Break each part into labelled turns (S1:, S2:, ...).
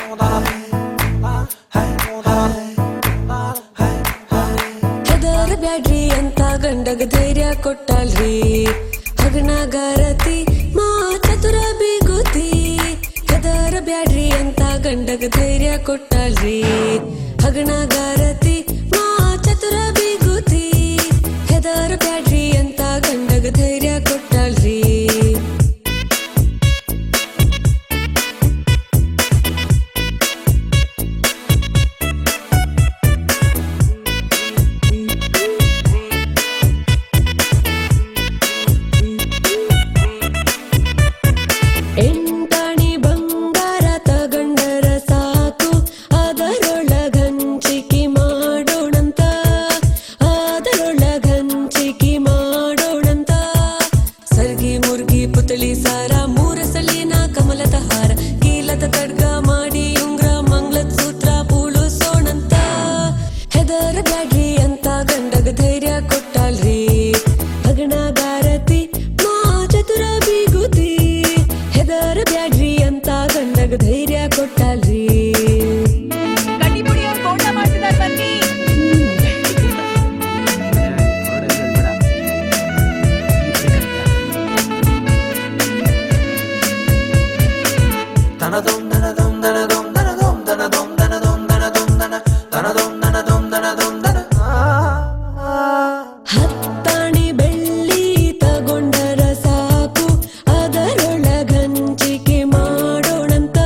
S1: ಹೆದರ ಬ್ಯಾಡ್ರಿ ಅಂತ ಗಂಡಗ ಧೈರ್ಯ ಕೊಟ್ಟಲ್ರಿ ಹಗಣಗಾರತಿ ಮಾ ಚತುರ ಬಿಗುತಿ. ಹೆದರ ಬ್ಯಾಡ್ರಿ ಅಂತ ಗಂಡಗ ಧೈರ್ಯ ಕೊಟ್ಟಲ್ರಿ ಹಗಣಗಾರತಿ ಮಾ ಚತುರ ಬಿಗುತಿ. ಹೆದರ ಬ್ಯಾಡ್ರಿ ಅಂತ ಗಂಡಗ ಧೈರ್ಯ ಕೊಟ್ಟಲ್ರಿ. ಎಂಟಾಣಿ ಬಂಗಾರ ತಗಂಡರ ಸಾಕು ಅದರೊಳಗಂಚಿಕೆ ಮಾಡೋಣಂತ ಅದರೊಳಗಂಚಿಕೆ ಮಾಡೋಣಂತ. ಸರ್ಗಿ ಮುರ್ಗಿ ಪುತಳಿ ಸಾರ ಮೂರ ಸಲಿನ ಕಮಲದ ಹಾರ ಕೀಲದ ಖಡ್ಗ ಮಾಡಿ ಉಂಗ್ರ ಮಂಗ್ಲದ ಸೂತ್ರ ಪೂಳುಸೋಣಂತ. ಹೆದರ ಬ್ಯಾಡ್ರಿ ಅಂತ ಗಂಡಗ ಧೈರ್ಯ ಕೊಟ್ಟಲ್ರಿ ಹಗಣಗಾರತಿ ಮಾ ಚತುರ ಬಿಗುತಿ. ಹೆದರ ಬ್ಯಾಡ್ರಿ ಅಂತ ಗಂಡಗ ಧೈರ್ಯ ಕೊಟ್ಟಲ್ರಿ.
S2: ಗಟ್ಟಿಪುಡಿಯವ್ರು ಕೋಟ ಮಾಡ್ತಿದಾರೆ ಬನ್ನಿ.
S1: ಹತ್ತಾಣಿ ಬೆಳ್ಳಿ ತಗೊಂಡರ ಸಾಕು ಅದರೊಳಗಂಚಿಕೆ ಮಾಡೋಣಂತ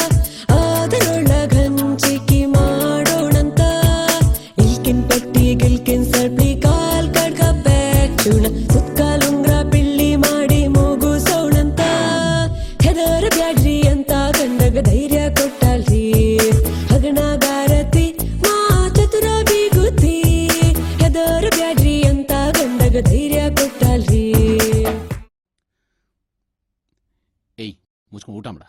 S1: ಅದರೊಳಗಂಚಿಕೆ ಮಾಡೋಣಂತ. ಇಲ್ಕಿನ್ ಪಟ್ಟಿ ಗಿಲ್ಕಿನ್ ಸರ್ಪಿ ಕಾಲ್ ಕಡ್ಗ ಪ್ಯಾಚುಣ ಸುತ್ಕಾಲುಂಗ್ರ ಪಿಳ್ಳಿ ಮಾಡಿ ಮುಗುಸೋಣಂತ. ಹೆದರ ಬ್ಯಾಡ್ರಿ ಅಂತ ಗಂಡಗ ಧೈರ್ಯ ಕೊಟ್ಟಲ್ರಿ ಹಗಣಗಾರತಿ ಮಾ ಚತುರ ಬಿಗುತಿ. ಹೆದರ ಬ್ಯಾಡ್ರಿ ಅಂತ ಗಂಡಗ ಧೈರ್ಯ ಕೊಟ್ಟಲ್ರಿ.
S3: ಏಯ್ ಮುಚ್ಕೊಂಡು ಊಟ ಮಾಡ.